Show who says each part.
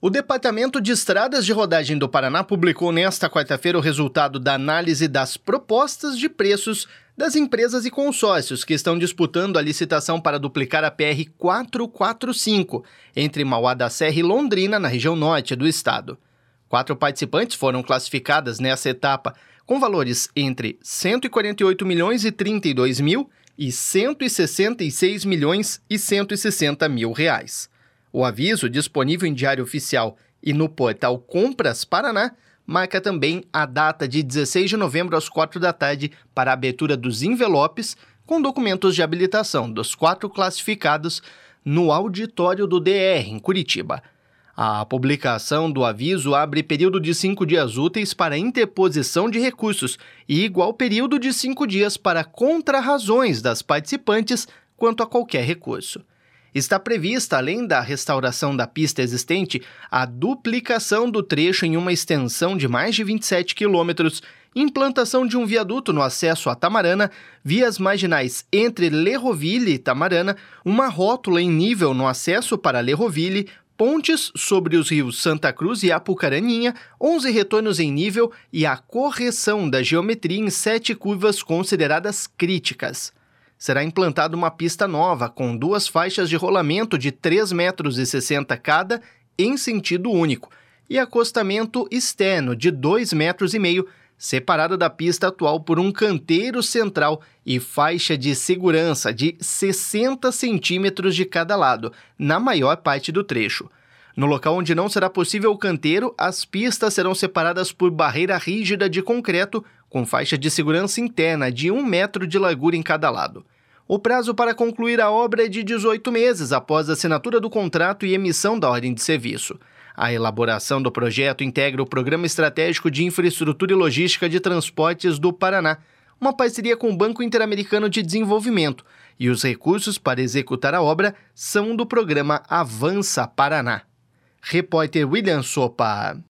Speaker 1: O Departamento de Estradas de Rodagem do Paraná publicou nesta quarta-feira o resultado da análise das propostas de preços das empresas e consórcios que estão disputando a licitação para duplicar a PR 445 entre Mauá da Serra e Londrina, na região norte do estado. 4 participantes foram classificadas nessa etapa, com valores entre 148 milhões e 32 mil e 166 milhões e 160 mil reais. O aviso, disponível em Diário Oficial e no portal Compras Paraná, marca também a data de 16 de novembro às 4 da tarde para a abertura dos envelopes com documentos de habilitação dos 4 classificados no auditório do DR, em Curitiba. A publicação do aviso abre período de 5 dias úteis para interposição de recursos e igual período de 5 dias para contrarrazões das participantes quanto a qualquer recurso. Está prevista, além da restauração da pista existente, a duplicação do trecho em uma extensão de mais de 27 quilômetros, implantação de um viaduto no acesso a Tamarana, vias marginais entre Lerroville e Tamarana, uma rótula em nível no acesso para Lerroville, pontes sobre os rios Santa Cruz e Apucaraninha, 11 retornos em nível e a correção da geometria em 7 curvas consideradas críticas. Será implantada uma pista nova com 2 faixas de rolamento de 3,60 metros cada em sentido único e acostamento externo de 2,5 metros, separado da pista atual por um canteiro central e faixa de segurança de 60 centímetros de cada lado, na maior parte do trecho. No local onde não será possível o canteiro, as pistas serão separadas por barreira rígida de concreto com faixa de segurança interna de 1 metro de largura em cada lado. O prazo para concluir a obra é de 18 meses após a assinatura do contrato e emissão da ordem de serviço. A elaboração do projeto integra o Programa Estratégico de Infraestrutura e Logística de Transportes do Paraná, uma parceria com o Banco Interamericano de Desenvolvimento, e os recursos para executar a obra são do programa Avança Paraná. Repórter William Sopa.